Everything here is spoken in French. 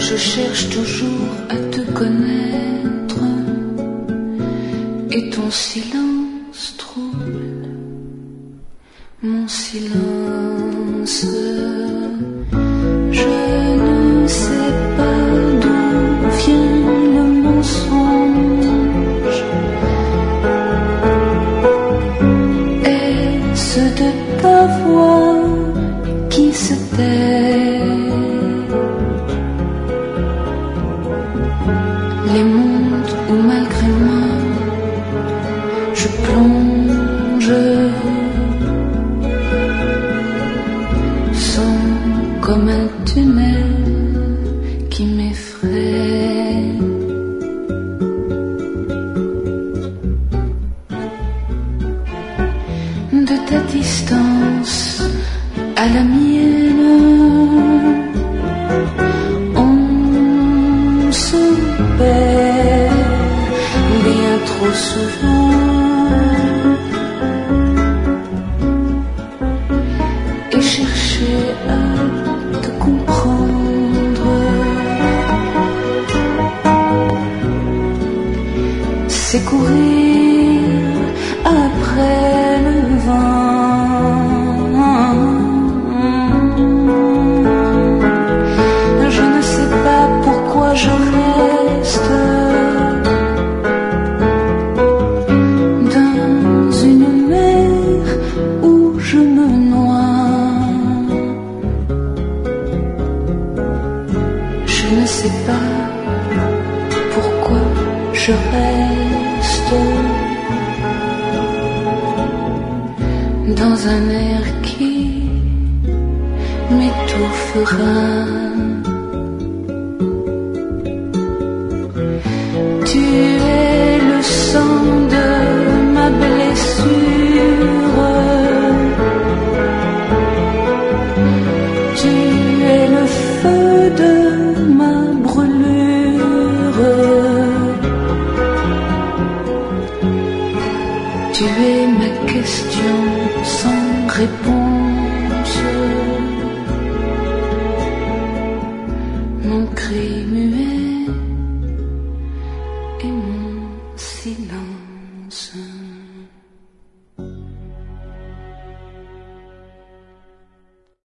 Je cherche toujours à te connaître et ton silence trouble mon silence. Je ne sais pas d'où vient le mensonge. Est-ce de ta voix qui se tait? Les mondes où malgré moi je plonge sont comme un tunnel qui m'effraie. De ta distance à la mienne, on se perd bien trop souvent. Et chercher à te comprendre, c'est courir après le vent. Je ne sais pas pourquoi je reste dans une mer où je me noie. Je ne sais pas pourquoi je reste dans un air qui m'étouffera.